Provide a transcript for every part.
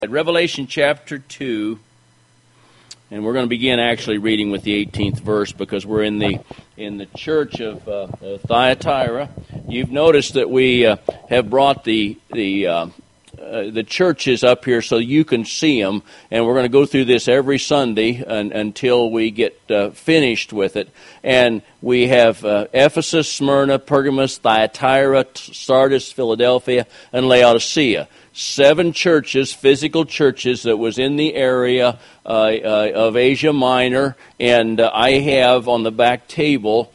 At Revelation chapter 2, and we're going to begin actually reading with the 18th verse because we're in the church of Thyatira. You've noticed that we have brought the churches up here so you can see them, and we're going to go through this every Sunday until we get finished with it. And we have Ephesus, Smyrna, Pergamos, Thyatira, Sardis, Philadelphia, and Laodicea. 7 churches, physical churches that was in the area of Asia Minor, and I have on the back table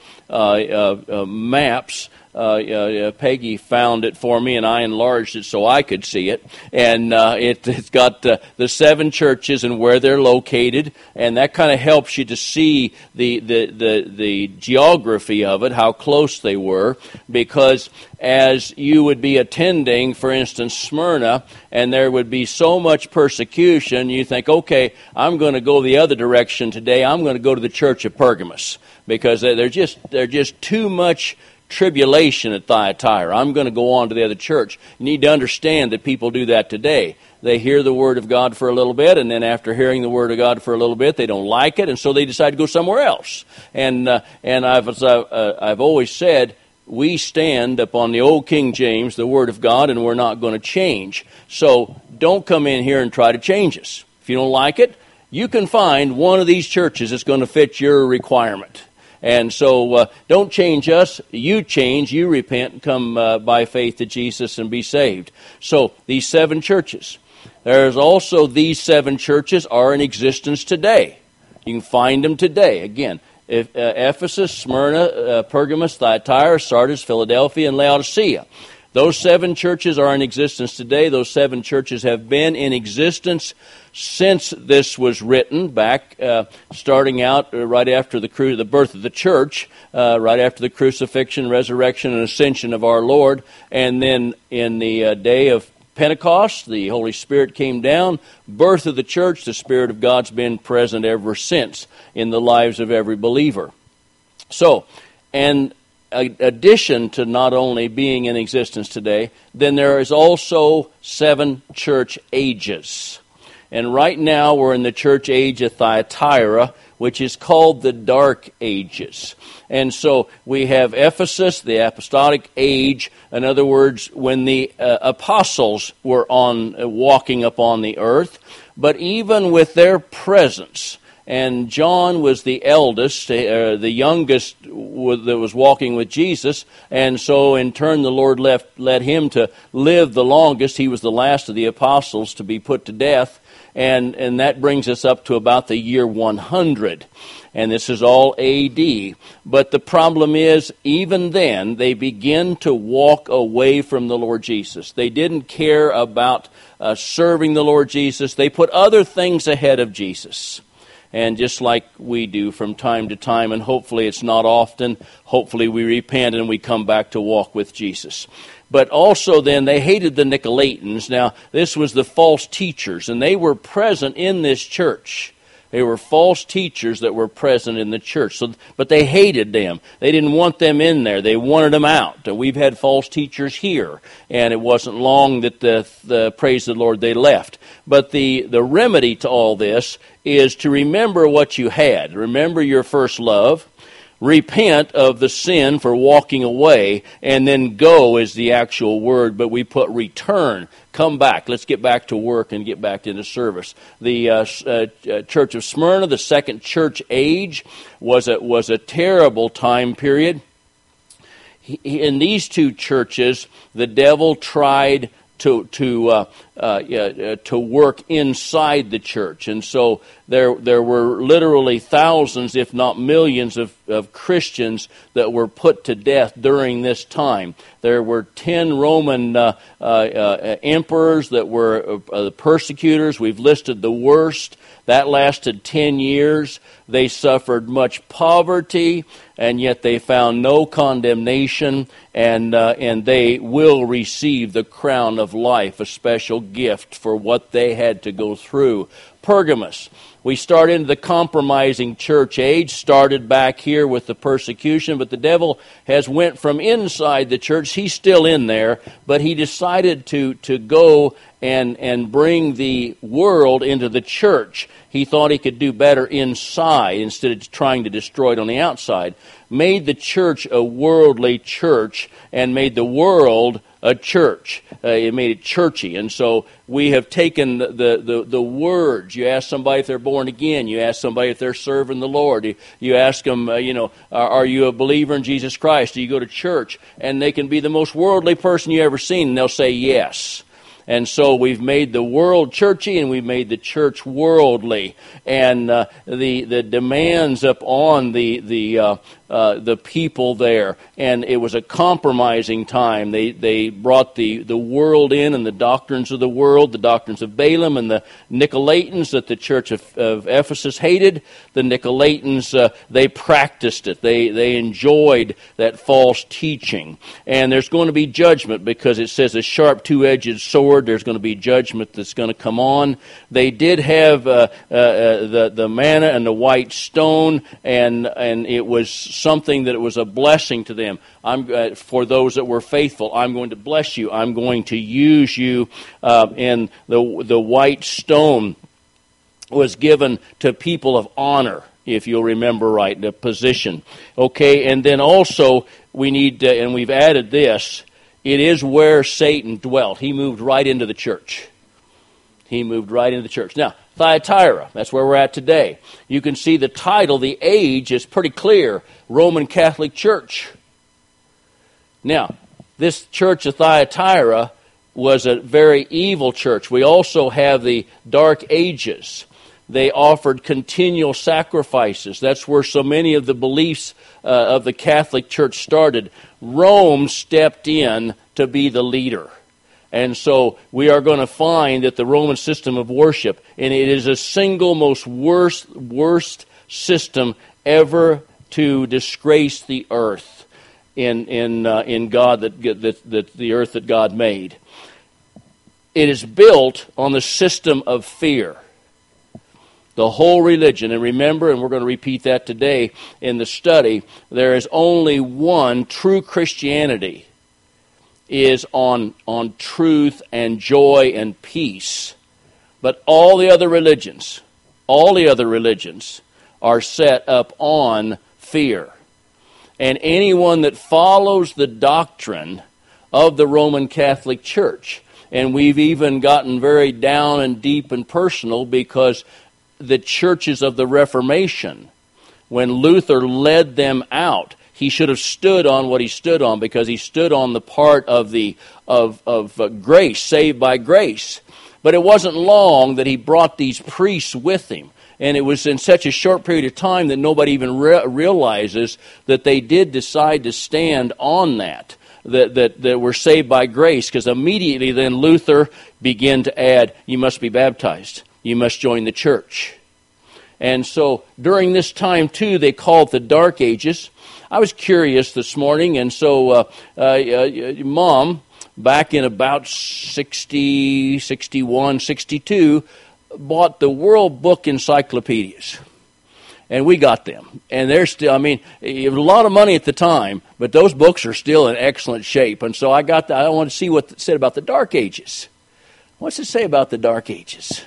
maps. Peggy found it for me, and I enlarged it so I could see it. And it's got the 7 churches and where they're located, and that kind of helps you to see the geography of it, how close they were, because as you would be attending, for instance, Smyrna, and there would be so much persecution, you think, okay, I'm going to go the other direction today. I'm going to go to the church of Pergamos, because there's just too much tribulation at Thyatira. I'm going to go on to the other church. You need to understand that people do that today. They hear the Word of God for a little bit, and then after hearing the Word of God for a little bit, they don't like it, and so they decide to go somewhere else. And I've always said, we stand upon the old King James, the Word of God, and we're not going to change. So don't come in here and try to change us. If you don't like it, you can find one of these churches that's going to fit your requirement. And so don't change us. You change, you repent, and come by faith to Jesus and be saved. So these 7 churches. There's also these 7 churches are in existence today. You can find them today. Again, Ephesus, Smyrna, Pergamos, Thyatira, Sardis, Philadelphia, and Laodicea. Those 7 churches are in existence today. Those 7 churches have been in existence since this was written, back starting out right after the birth of the church, right after the crucifixion, resurrection, and ascension of our Lord. And then in the day of Pentecost, the Holy Spirit came down, birth of the church. The Spirit of God's been present ever since in the lives of every believer. So, and addition to not only being in existence today, then there is also 7 church ages. And right now we're in the church age of Thyatira, which is called the Dark Ages. And so we have Ephesus, the apostolic age. In other words, when the apostles were walking upon the earth. But even with their presence, and John was the eldest, the youngest that was walking with Jesus, and so in turn the Lord led him to live the longest. He was the last of the apostles to be put to death, and that brings us up to about the year 100. And this is all A.D. But the problem is, even then, they begin to walk away from the Lord Jesus. They didn't care about serving the Lord Jesus. They put other things ahead of Jesus. And just like we do from time to time, and hopefully it's not often, hopefully we repent and we come back to walk with Jesus. But also then they hated the Nicolaitans. Now, this was the false teachers, and they were present in this church. They were false teachers that were present in the church. But they hated them. They didn't want them in there. They wanted them out. We've had false teachers here, and it wasn't long that the praise the Lord, they left. But the remedy to all this is to remember what you had. Remember your first love. Repent of the sin for walking away, and then go is the actual word, but we put return. Come back. Let's get back to work and get back into service. The Church of Smyrna, the second church age, was a terrible time period. In these 2 churches, the devil tried to work inside the church. And so there were literally thousands, if not millions, of Christians that were put to death during this time. There were 10 Roman emperors that were the persecutors. We've listed the worst. That lasted 10 years. They suffered much poverty, and yet they found no condemnation, and they will receive the crown of life, a special gift for what they had to go through. Pergamos. We start into the compromising church age, started back here with the persecution, but the devil has went from inside the church. He's still in there, but he decided to go and bring the world into the church. He thought he could do better inside instead of trying to destroy it on the outside. Made the church a worldly church and made the world a church. It made it churchy. And so we have taken the words. You ask somebody if they're born again. You ask somebody if they're serving the Lord. You ask them, are you a believer in Jesus Christ? Do you go to church? And they can be the most worldly person you ever seen, and they'll say yes. And so we've made the world churchy and we've made the church worldly. And the demands upon the people there, and it was a compromising time. They brought the world in and the doctrines of the world, the doctrines of Balaam and the Nicolaitans that the church of Ephesus hated. The Nicolaitans, they practiced it. They enjoyed that false teaching. And there's going to be judgment because it says a sharp two-edged sword. There's going to be judgment that's going to come on. They did have the manna and the white stone, and it was something that it was a blessing to them. For those that were faithful, I'm going to bless you. I'm going to use you. And the white stone was given to people of honor, if you'll remember right, the position. Okay, and then also we need, and we've added this, it is where Satan dwelt. He moved right into the church. He moved right into the church. Now, Thyatira, that's where we're at today. You can see the title, the age is pretty clear, Roman Catholic Church. Now, this church of Thyatira was a very evil church. We also have the Dark Ages. They offered continual sacrifices. That's where so many of the beliefs of the Catholic Church started. Rome stepped in to be the leader. And so we are going to find that the Roman system of worship, and it is a single most worst system ever to disgrace the earth in God, that the earth that God made. It is built on the system of fear. The whole religion, and remember, and we're going to repeat that today in the study, there is only one true Christianity, is on truth and joy and peace. But all the other religions are set up on fear. And anyone that follows the doctrine of the Roman Catholic Church, and we've even gotten very down and deep and personal because the churches of the Reformation, when Luther led them out, he should have stood on what he stood on because he stood on the part of grace, saved by grace. But it wasn't long that he brought these priests with him. And it was in such a short period of time that nobody even realizes that they did decide to stand on that we're saved by grace. Because immediately then Luther began to add, you must be baptized. You must join the church. And so during this time, too, they called the Dark Ages. I was curious this morning, and so Mom, back in about 60, 61, 62, bought the World Book Encyclopedias. And we got them. And they're still, it was a lot of money at the time, but those books are still in excellent shape. And so I wanted to see what it said about the Dark Ages. What's it say about the Dark Ages?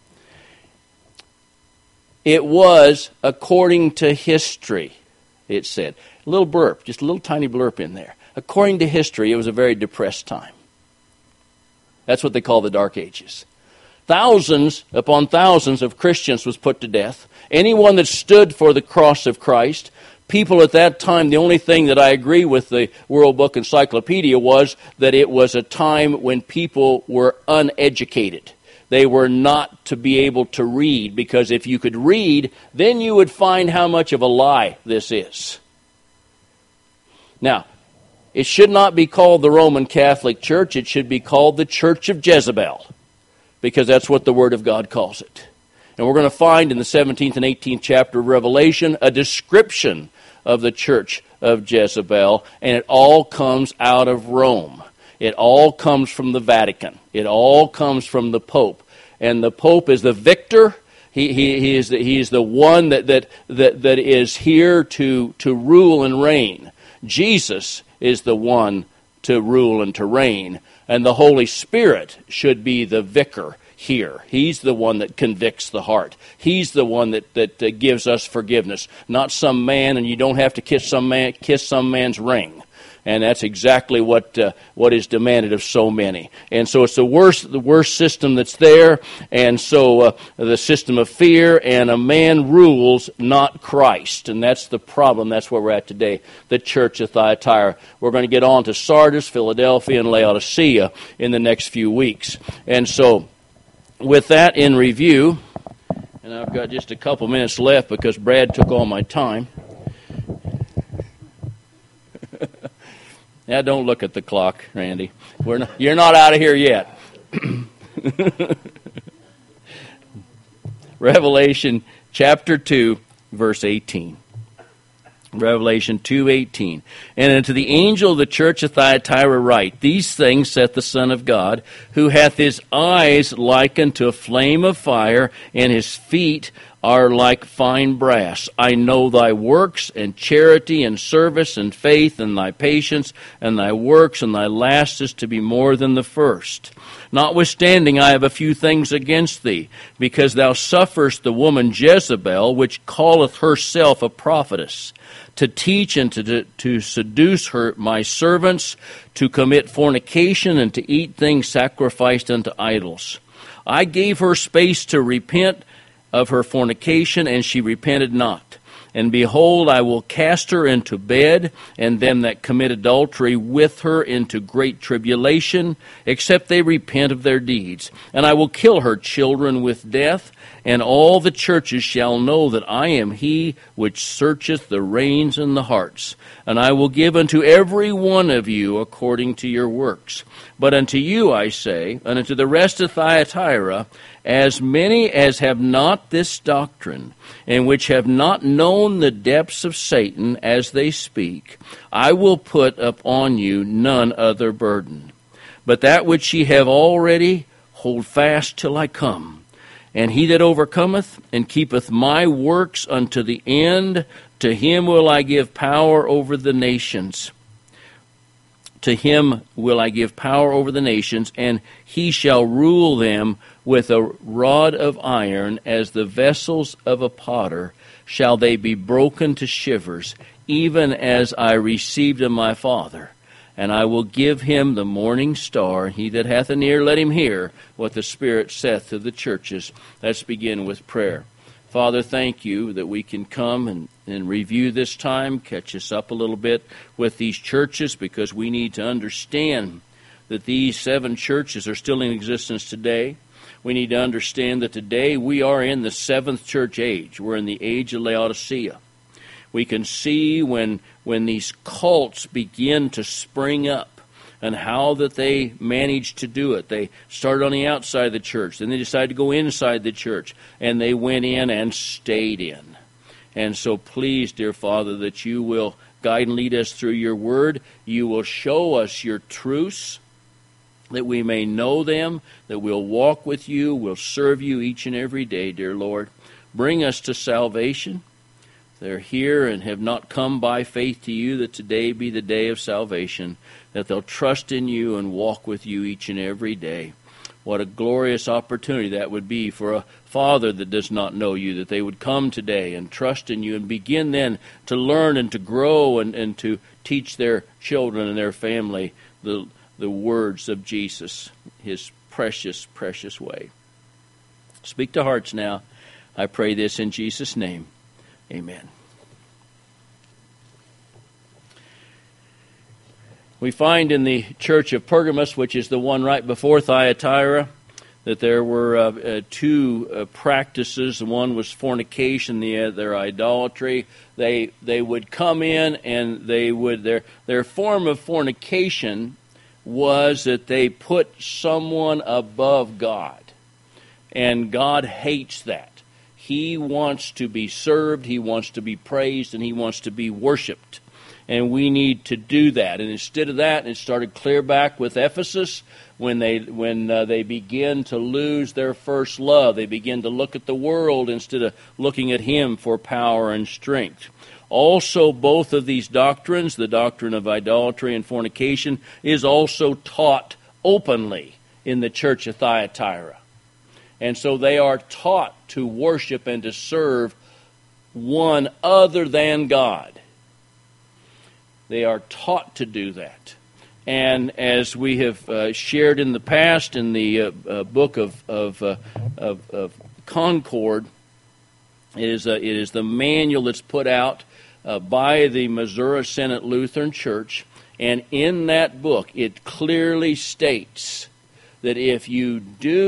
It was according to history, it said. A little blurb, just a little tiny blurb in there. According to history, it was a very depressed time. That's what they call the Dark Ages. Thousands upon thousands of Christians was put to death. Anyone that stood for the cross of Christ. People at that time, the only thing that I agree with the World Book Encyclopedia was that it was a time when people were uneducated. They were not to be able to read, because if you could read, then you would find how much of a lie this is. Now, it should not be called the Roman Catholic Church. It should be called the Church of Jezebel, because that's what the Word of God calls it. And we're going to find in the 17th and 18th chapter of Revelation a description of the Church of Jezebel, and it all comes out of Rome. It all comes from the Vatican. It all comes from the Pope. And the Pope is the victor. He is the one that is here to rule and reign. Jesus is the one to rule and to reign. And the Holy Spirit should be the vicar here. He's the one that convicts the heart. He's the one that gives us forgiveness, not some man, and you don't have to kiss some man's ring. And that's exactly what is demanded of so many. And so it's the worst system that's there. And so the system of fear, and a man rules, not Christ. And that's the problem. That's where we're at today, the church of Thyatira. We're going to get on to Sardis, Philadelphia, and Laodicea in the next few weeks. And so with that in review, and I've got just a couple minutes left because Brad took all my time. Now, don't look at the clock, Randy. You're not out of here yet. Revelation chapter 2, verse 18. Revelation 2:18. And unto the angel of the church of Thyatira write, These things saith the Son of God, who hath his eyes like unto a flame of fire, and his feet are like fine brass. I know thy works, and charity, and service, and faith, and thy patience, and thy works, and thy last is to be more than the first. Notwithstanding, I have a few things against thee, because thou sufferest the woman Jezebel, which calleth herself a prophetess, to teach and to seduce my servants, to commit fornication, and to eat things sacrificed unto idols. I gave her space to repent of her fornication, and she repented not. And behold, I will cast her into bed, and them that commit adultery with her into great tribulation, except they repent of their deeds. And I will kill her children with death, and all the churches shall know that I am he which searcheth the reins and the hearts. And I will give unto every one of you according to your works. But unto you, I say, and unto the rest of Thyatira, as many as have not this doctrine, and which have not known the depths of Satan as they speak, I will put upon you none other burden. But that which ye have already, hold fast till I come. And he that overcometh and keepeth my works unto the end, to him will I give power over the nations. To him will I give power over the nations, and he shall rule them with a rod of iron, as the vessels of a potter shall they be broken to shivers, even as I received of my Father. And I will give him the morning star. He that hath an ear, let him hear what the Spirit saith to the churches. Let's begin with prayer. Father, thank you that we can come and review this time, catch us up a little bit with these churches, because we need to understand that these 7 churches are still in existence today. We need to understand that today we are in the 7th church age. We're in the age of Laodicea. We can see when these cults begin to spring up and how that they managed to do it. They started on the outside of the church, then they decided to go inside the church, and they went in and stayed in. And so please, dear Father, that you will guide and lead us through your word. You will show us your truths, that we may know them, that we'll walk with you, we'll serve you each and every day, dear Lord. Bring us to salvation. They're here and have not come by faith to you, that today be the day of salvation, that they'll trust in you and walk with you each and every day. What a glorious opportunity that would be for a father that does not know you, that they would come today and trust in you and begin then to learn and to grow and to teach their children and their family the words of Jesus, his precious, precious way. Speak to hearts now. I pray this in Jesus' name. Amen. We find in the church of Pergamos, which is the one right before Thyatira, that there were 2 practices. One was fornication, the other idolatry. They would come in and they would their form of fornication was that they put someone above God, and God hates that. He wants to be served, he wants to be praised, and he wants to be worshipped. And we need to do that. And instead of that, it started clear back with Ephesus when they begin to lose their first love. They begin to look at the world instead of looking at Him for power and strength. Also, both of these doctrines, the doctrine of idolatry and fornication, is also taught openly in the church of Thyatira. And so they are taught to worship and to serve one other than God. They are taught to do that. And as we have shared in the past in the book of Concord, it is the manual that's put out by the Missouri Synod Lutheran Church, and in that book it clearly states that if you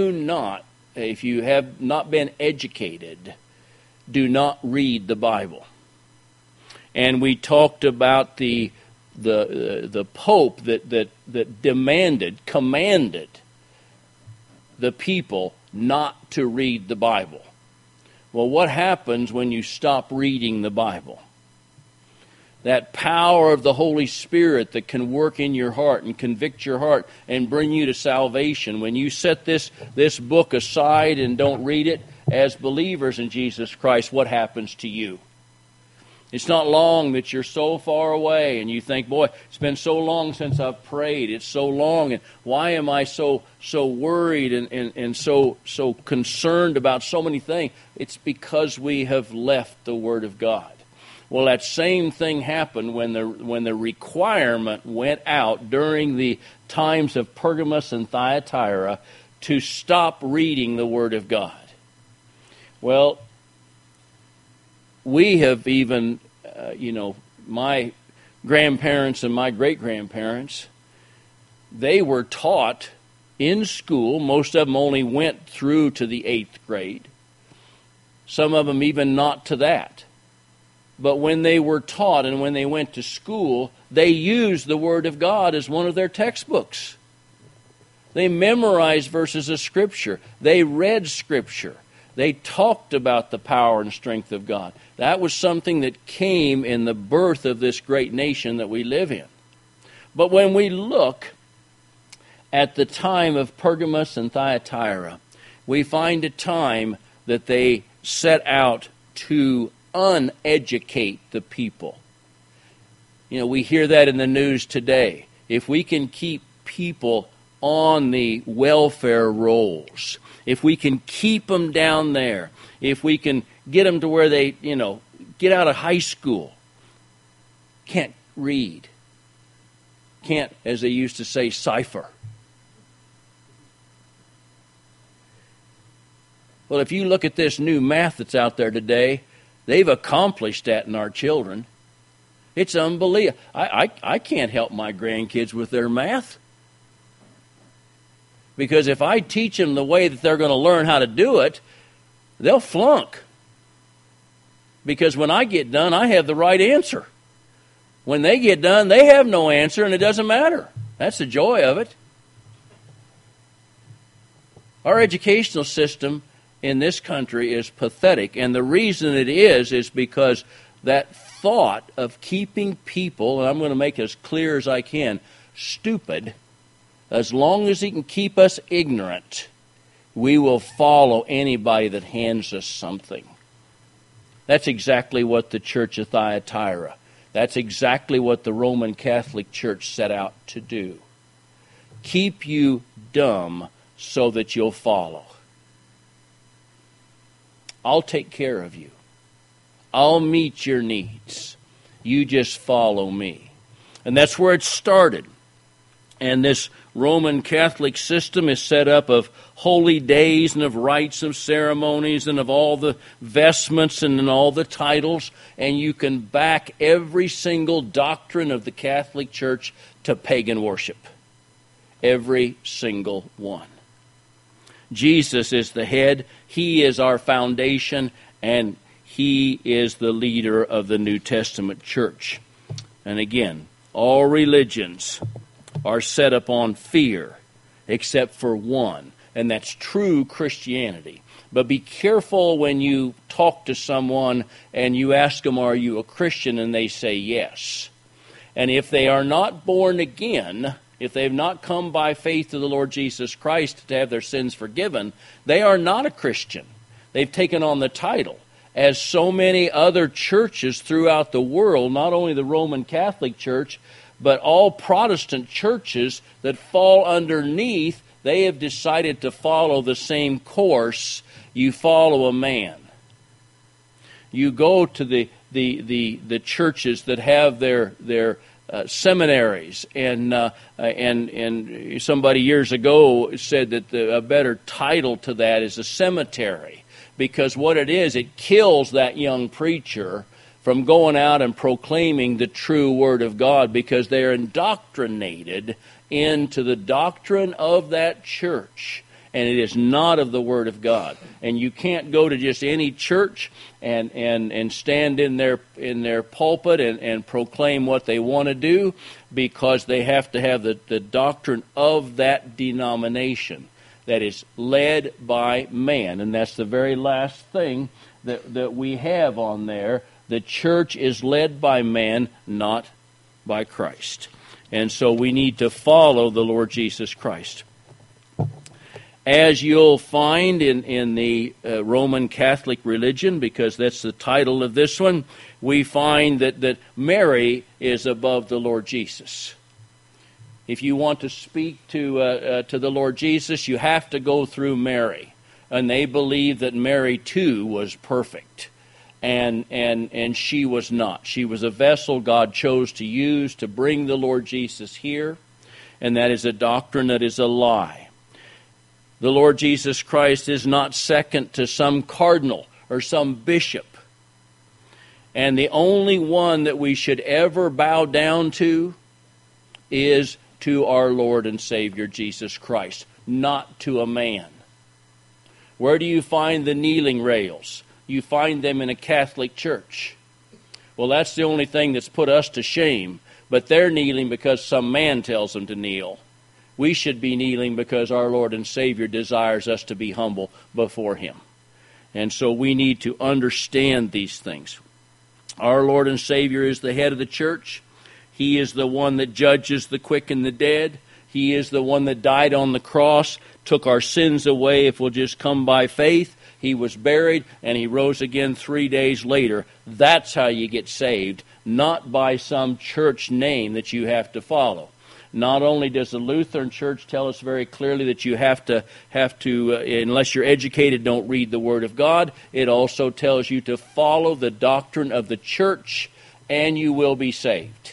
have not been educated, do not read the Bible. And we talked about the Pope that commanded the people not to read the Bible. Well, what happens when you stop reading the Bible? That power of the Holy Spirit that can work in your heart and convict your heart and bring you to salvation. When you set this book aside and don't read it, as believers in Jesus Christ, what happens to you? It's not long that you're so far away and you think, boy, it's been so long since I've prayed. It's so long, and why am I so worried and so concerned about so many things? It's because we have left the Word of God. Well, that same thing happened when the requirement went out during the times of Pergamos and Thyatira to stop reading the Word of God. Well, we have even, my grandparents and my great-grandparents, they were taught in school. Most of them only went through to the 8th grade. Some of them even not to that. But when they were taught and when they went to school, they used the Word of God as one of their textbooks. They memorized verses of Scripture. They read Scripture. They talked about the power and strength of God. That was something that came in the birth of this great nation that we live in. But when we look at the time of Pergamos and Thyatira, we find a time that they set out to uneducate the people. We hear that in the news today. If we can keep people on the welfare rolls, if we can keep them down there, if we can get them to where they, get out of high school, can't read, can't, as they used to say, cipher. Well, if you look at this new math that's out there today, they've accomplished that in our children. It's unbelievable. I can't help my grandkids with their math. Because if I teach them the way that they're going to learn how to do it, they'll flunk. Because when I get done, I have the right answer. When they get done, they have no answer, and it doesn't matter. That's the joy of it. Our educational system in this country is pathetic, and the reason it is because that thought of keeping people, and I'm going to make it as clear as I can, stupid. As long as he can keep us ignorant, we will follow anybody that hands us something. That's exactly what the Church of Thyatira, that's exactly what the Roman Catholic Church set out to do. Keep you dumb so that you'll follow. I'll take care of you. I'll meet your needs. You just follow me. And that's where it started. And this Roman Catholic system is set up of holy days and of rites of ceremonies and of all the vestments and all the titles. And you can back every single doctrine of the Catholic Church to pagan worship. Every single one. Jesus is the head. He is our foundation. And He is the leader of the New Testament church. And again, all religions are set upon fear, except for one, and that's true Christianity. But be careful when you talk to someone and you ask them, are you a Christian, and they say yes. And if they are not born again, if they have not come by faith to the Lord Jesus Christ to have their sins forgiven, they are not a Christian. They've taken on the title. As so many other churches throughout the world, not only the Roman Catholic Church, but all Protestant churches that fall underneath, they have decided to follow the same course. You follow a man. You go to the churches that have their seminaries, and somebody years ago said that a better title to that is a cemetery, because what it is, it kills that young preacher from going out and proclaiming the true Word of God, because they are indoctrinated into the doctrine of that church, and it is not of the Word of God. And you can't go to just any church and stand in their pulpit and proclaim what they want to do, because they have to have the doctrine of that denomination that is led by man. And that's the very last thing that we have on there. The church is led by man, not by Christ. And so we need to follow the Lord Jesus Christ. As you'll find in the Roman Catholic religion, because that's the title of this one, we find that Mary is above the Lord Jesus. If you want to speak to the Lord Jesus, you have to go through Mary. And they believe that Mary too was perfect. And she was not. She was a vessel God chose to use to bring the Lord Jesus here, and that is a doctrine that is a lie. The Lord Jesus Christ is not second to some cardinal or some bishop. And the only one that we should ever bow down to is to our Lord and Savior Jesus Christ, not to a man. Where do you find the kneeling rails? You find them in a Catholic church. Well, that's the only thing that's put us to shame. But they're kneeling because some man tells them to kneel. We should be kneeling because our Lord and Savior desires us to be humble before Him. And so we need to understand these things. Our Lord and Savior is the head of the church. He is the one that judges the quick and the dead. He is the one that died on the cross, took our sins away if we'll just come by faith. He was buried, and He rose again 3 days later. That's how you get saved, not by some church name that you have to follow. Not only does the Lutheran Church tell us very clearly that you have to unless you're educated, don't read the Word of God, it also tells you to follow the doctrine of the church, and you will be saved.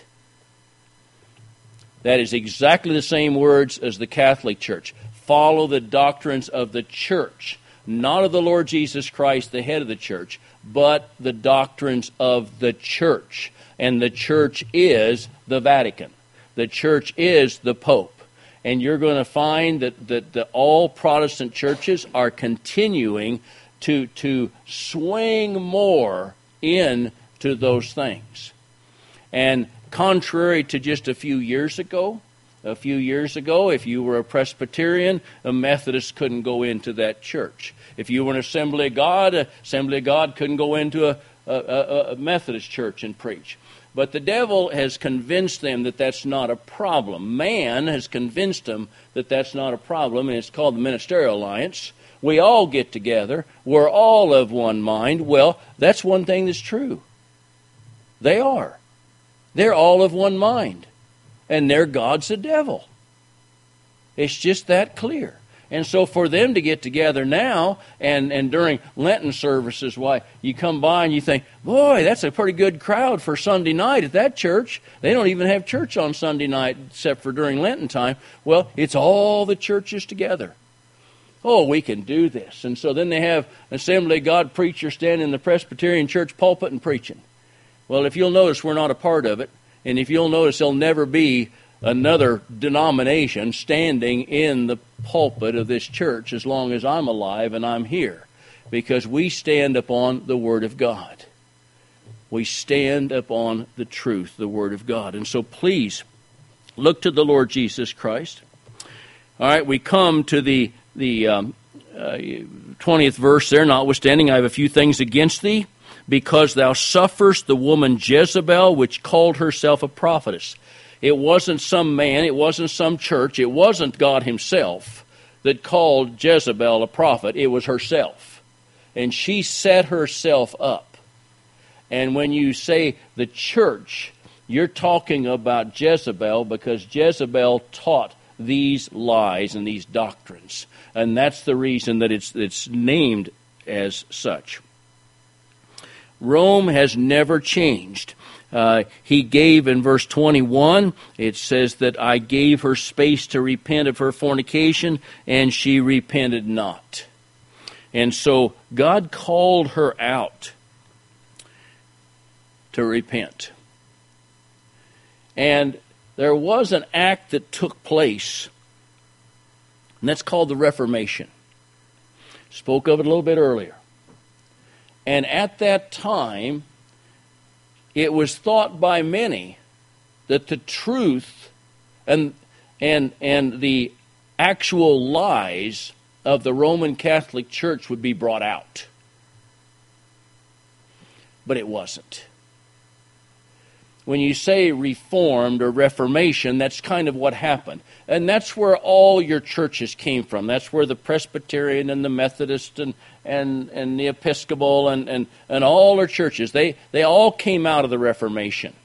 That is exactly the same words as the Catholic Church. Follow the doctrines of the church. Not of the Lord Jesus Christ, the head of the church, but the doctrines of the church. And the church is the Vatican. The church is the Pope. And you're going to find that all Protestant churches are continuing to swing more into those things. And contrary to just a few years ago, if you were a Presbyterian, a Methodist couldn't go into that church. If you were an Assembly of God couldn't go into a Methodist church and preach. But the devil has convinced them that that's not a problem. Man has convinced them that that's not a problem, and it's called the Ministerial Alliance. We all get together. We're all of one mind. Well, that's one thing that's true. They are. They're all of one mind. And their God's the devil. It's just that clear. And so for them to get together now and during Lenten services, why, you come by and you think, boy, that's a pretty good crowd for Sunday night at that church. They don't even have church on Sunday night except for during Lenten time. Well, it's all the churches together. Oh, we can do this. And so then they have an Assembly of God preacher standing in the Presbyterian church pulpit and preaching. Well, if you'll notice, we're not a part of it. And if you'll notice, there'll never be another denomination standing in the pulpit of this church as long as I'm alive and I'm here. Because we stand upon the Word of God. We stand upon the truth, the Word of God. And so please, look to the Lord Jesus Christ. All right, we come to the 20th verse there. Notwithstanding, I have a few things against thee, because thou sufferest the woman Jezebel, which called herself a prophetess. It wasn't some man, it wasn't some church, it wasn't God himself that called Jezebel a prophet. It was herself. And she set herself up. And when you say the church, you're talking about Jezebel, because Jezebel taught these lies and these doctrines. And that's the reason that it's named as such. Rome has never changed. He gave, in verse 21, it says that I gave her space to repent of her fornication, and she repented not. And so God called her out to repent. And there was an act that took place, and that's called the Reformation. Spoke of it a little bit earlier. And at that time, it was thought by many that the truth and the actual lies of the Roman Catholic Church would be brought out. But it wasn't. When you say Reformed or Reformation, that's kind of what happened. And that's where all your churches came from. That's where the Presbyterian and the Methodist and the Episcopal and all our churches, they all came out of the Reformation.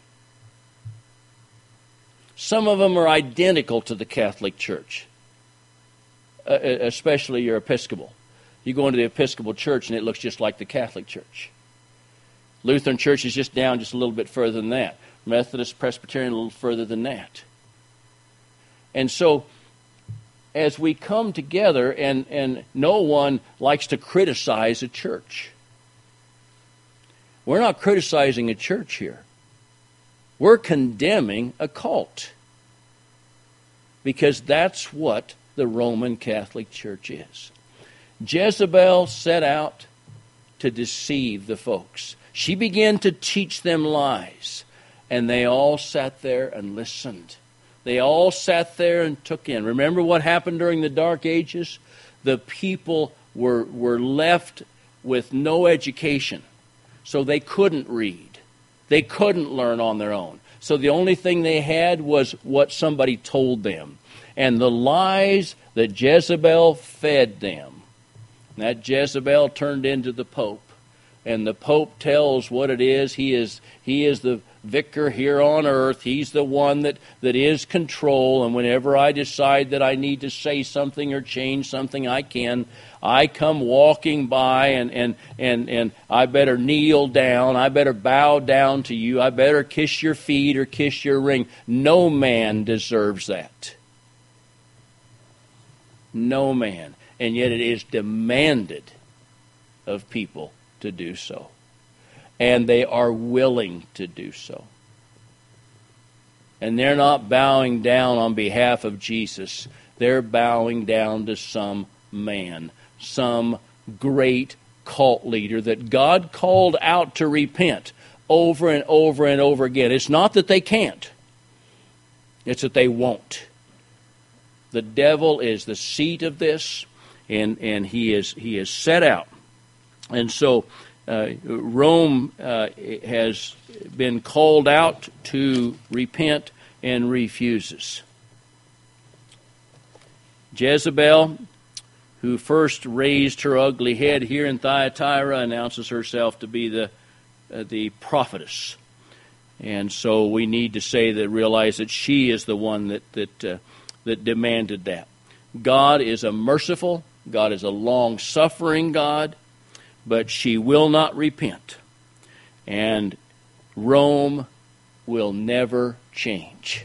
Some of them are identical to the Catholic Church, especially your Episcopal. You go into the Episcopal Church and it looks just like the Catholic Church. Lutheran Church is just down just a little bit further than that. Methodist, Presbyterian, a little further than that. And so, as we come together, and no one likes to criticize a church. We're not criticizing a church here. We're condemning a cult. Because that's what the Roman Catholic Church is. Jezebel set out to deceive the folks. She began to teach them lies. And they all sat there and listened. They all sat there and took in. Remember what happened during the Dark Ages? The people were left with no education. So they couldn't read. They couldn't learn on their own. So the only thing they had was what somebody told them. And the lies that Jezebel fed them. That Jezebel turned into the Pope. And the Pope tells what it is. He is the vicar here on earth. He's the one that is control. And whenever I decide that I need to say something or change something, I can. I come walking by and I better kneel down. I better bow down to you. I better kiss your feet or kiss your ring. No man deserves that. No man. And yet it is demanded of people to do so. And they are willing to do so. And they're not bowing down on behalf of Jesus. They're bowing down to some man, some great cult leader that God called out to repent over and over and over again. It's not that they can't. It's that they won't. The devil is the seat of this, and he is set out. And so Rome has been called out to repent and refuses. Jezebel, who first raised her ugly head here in Thyatira, announces herself to be the prophetess. And so we need to realize that she is the one that demanded that. God is a merciful, God is a long-suffering God, but she will not repent. And Rome will never change.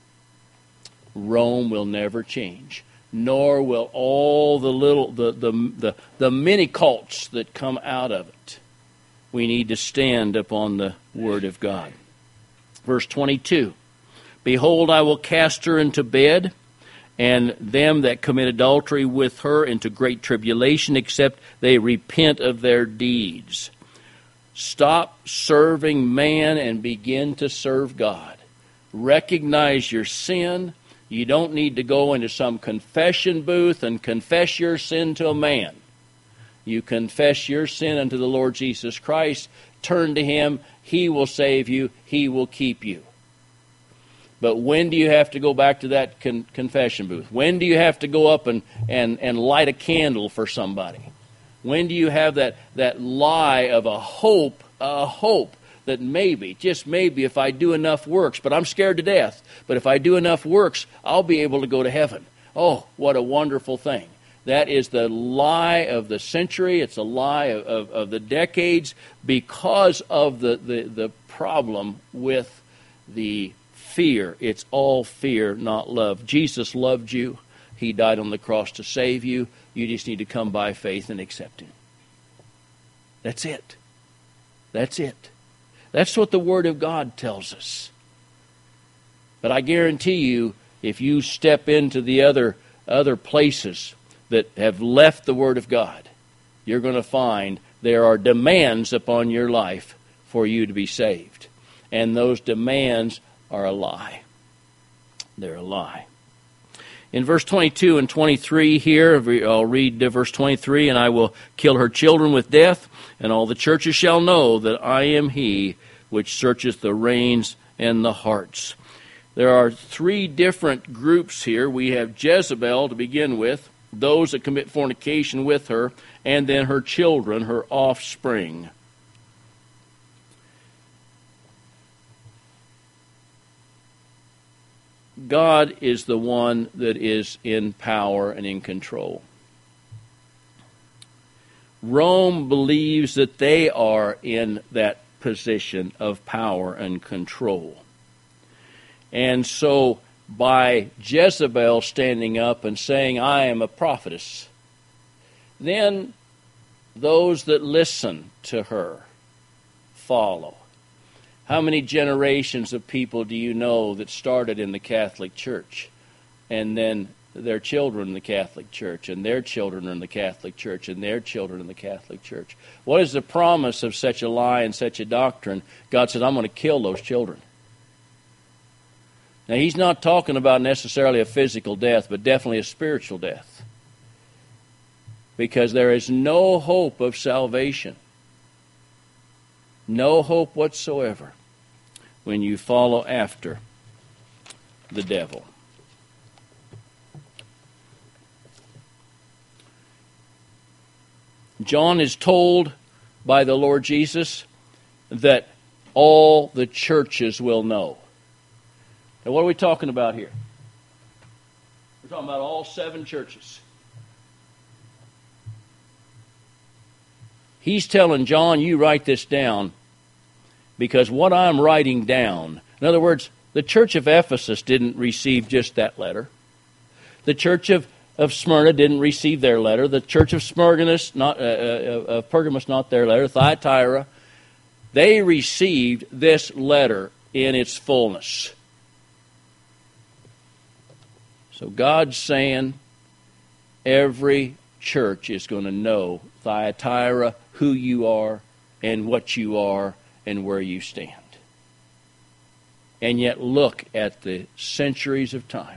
Rome will never change. Nor will all the many cults that come out of it. We need to stand upon the Word of God. Verse 22, Behold, I will cast her into bed, and them that commit adultery with her into great tribulation, except they repent of their deeds. Stop serving man and begin to serve God. Recognize your sin. You don't need to go into some confession booth and confess your sin to a man. You confess your sin unto the Lord Jesus Christ, turn to Him, He will save you, He will keep you. But when do you have to go back to that confession booth? When do you have to go up and light a candle for somebody? When do you have that lie of a hope that maybe, just maybe, if I do enough works, but I'm scared to death, but if I do enough works, I'll be able to go to heaven. Oh, what a wonderful thing. That is the lie of the century. It's a lie of the decades because of the problem with the fear. It's all fear, not love. Jesus loved you. He died on the cross to save you. You just need to come by faith and accept Him. That's it. That's it. That's what the Word of God tells us. But I guarantee you, if you step into the other places that have left the Word of God, you're going to find there are demands upon your life for you to be saved. And those demands are a lie. They're a lie. In verse 22 and 23 here, I'll read verse 23, and I will kill her children with death, and all the churches shall know that I am He which searcheth the reins and the hearts. There are three different groups here. We have Jezebel to begin with, those that commit fornication with her, and then her children, her offspring. God is the one that is in power and in control. Rome believes that they are in that position of power and control. And so, by Jezebel standing up and saying, I am a prophetess, then those that listen to her follow. How many generations of people do you know that started in the Catholic Church, and then their children in the Catholic Church, and their children in the Catholic Church, and their children in the Catholic Church? What is the promise of such a lie and such a doctrine? God says, I'm going to kill those children. Now, He's not talking about necessarily a physical death, but definitely a spiritual death. Because there is no hope of salvation. No hope whatsoever when you follow after the devil. John is told by the Lord Jesus that all the churches will know. Now, what are we talking about here? We're talking about all 7 churches. He's telling John, you write this down, because what I'm writing down, in other words, the church of Ephesus didn't receive just that letter. The church of Smyrna didn't receive their letter. The church of Pergamos, not their letter. Thyatira, they received this letter in its fullness. So God's saying every church is going to know, Thyatira, who you are and what you are and where you stand. And yet look at the centuries of time.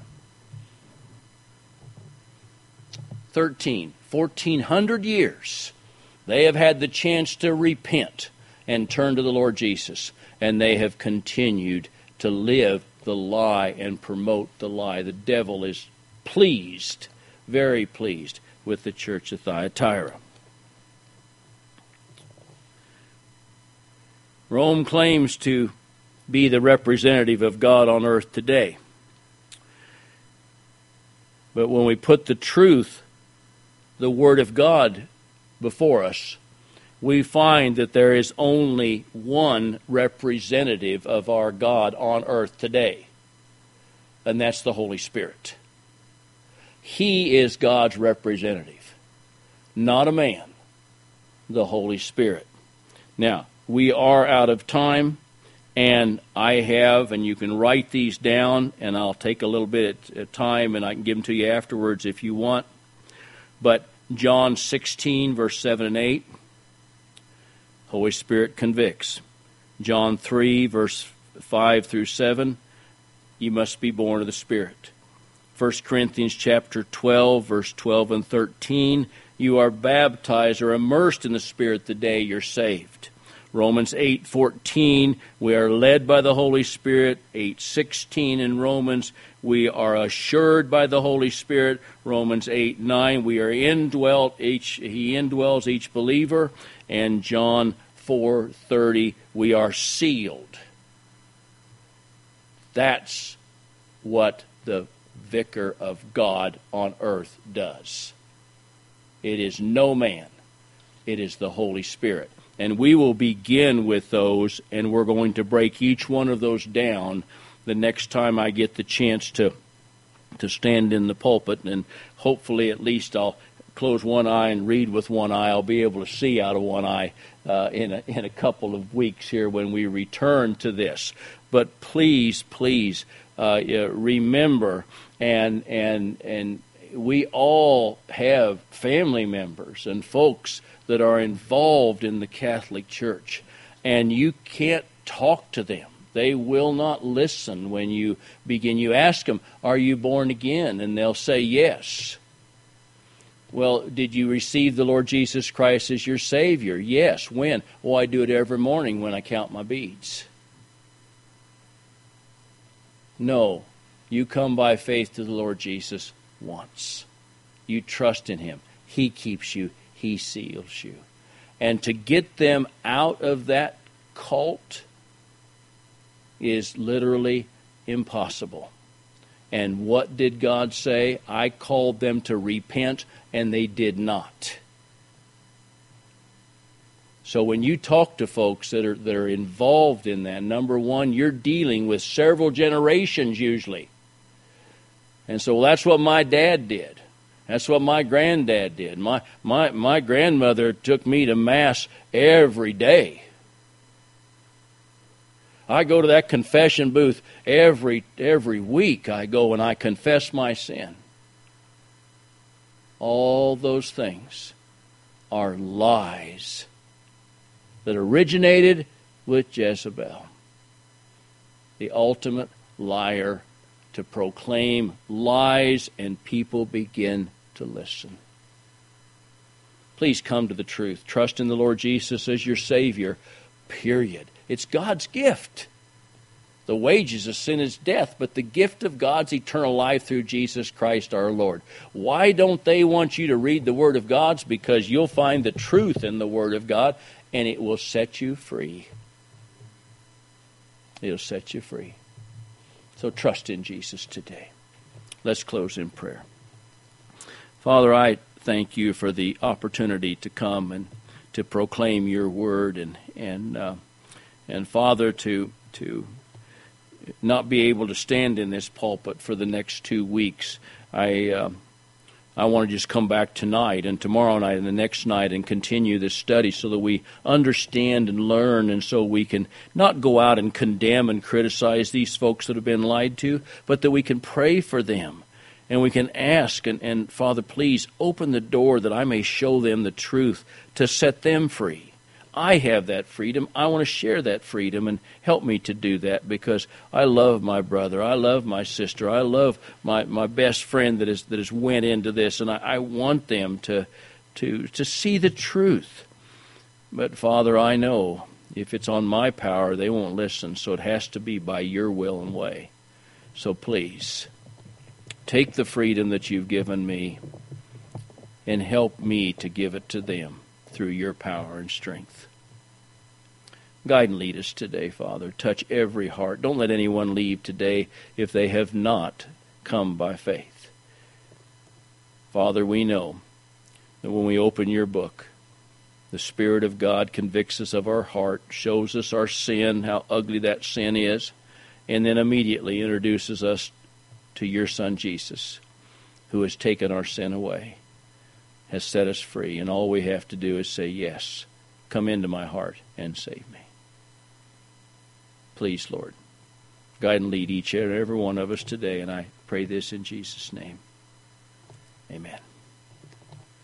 1,400 years, they have had the chance to repent and turn to the Lord Jesus, and they have continued to live the lie and promote the lie. The devil is pleased, very pleased, with the church of Thyatira. Rome claims to be the representative of God on earth today. But when we put the truth, the Word of God, before us, we find that there is only one representative of our God on earth today, and that's the Holy Spirit. He is God's representative, not a man, the Holy Spirit. Now, we are out of time, and I have, and you can write these down, and I'll take a little bit of time, and I can give them to you afterwards if you want. But John 16, verse 7 and 8, Holy Spirit convicts. John 3, verse 5 through 7, you must be born of the Spirit. 1 Corinthians chapter 12, verse 12 and 13, you are baptized or immersed in the Spirit the day you're saved. Romans 8:14, we are led by the Holy Spirit. 8:16 in Romans, we are assured by the Holy Spirit. Romans 8:9, we are indwelt. He indwells each believer. And John 4:30, we are sealed. That's what the vicar of God on earth does. It is no man. It is the Holy Spirit. And we will begin with those, and we're going to break each one of those down the next time I get the chance to stand in the pulpit. And hopefully at least I'll close one eye and read with one eye. I'll be able to see out of one eye in a couple of weeks here when we return to this. But please, remember, and we all have family members and folks that are involved in the Catholic Church, and you can't talk to them. They will not listen when you begin. You ask them, "Are you born again?" And they'll say, "Yes." Well, did you receive the Lord Jesus Christ as your Savior? Yes. When? Oh, I do it every morning when I count my beads. No. You come by faith to the Lord Jesus once. You trust in Him. He keeps you. He seals you. And to get them out of that cult is literally impossible. And what did God say? I called them to repent, and they did not. So when you talk to folks that are involved in that, number one, you're dealing with several generations usually. And so that's what my dad did. That's what my granddad did. My grandmother took me to Mass every day. I go to that confession booth every week. I go and I confess my sin. All those things are lies that originated with Jezebel, the ultimate liar, to proclaim lies, and people begin to listen. Please come to the truth. Trust in the Lord Jesus as your Savior, period. It's God's gift. The wages of sin is death, but the gift of God's eternal life through Jesus Christ our Lord. Why don't they want you to read the Word of God? Because you'll find the truth in the Word of God, and it will set you free. It'll set you free. So trust in Jesus today. Let's close in prayer. Father, I thank you for the opportunity to come and to proclaim your word, and Father, to not be able to stand in this pulpit for the next 2 weeks. I want to just come back tonight and tomorrow night and the next night and continue this study so that we understand and learn, and so we can not go out and condemn and criticize these folks that have been lied to, but that we can pray for them. And we can ask, and Father, please open the door that I may show them the truth to set them free. I have that freedom. I want to share that freedom, and help me to do that, because I love my brother. I love my sister. I love my best friend that has went into this, and I want them to see the truth. But Father, I know if it's on my power, they won't listen, so it has to be by your will and way. So please, take the freedom that you've given me and help me to give it to them through your power and strength. Guide and lead us today, Father. Touch every heart. Don't let anyone leave today if they have not come by faith. Father, we know that when we open your book, the Spirit of God convicts us of our heart, shows us our sin, how ugly that sin is, and then immediately introduces us to your Son Jesus, who has taken our sin away, has set us free, and all we have to do is say, yes, come into my heart and save me. Please, Lord, guide and lead each and every one of us today, and I pray this in Jesus' name. Amen.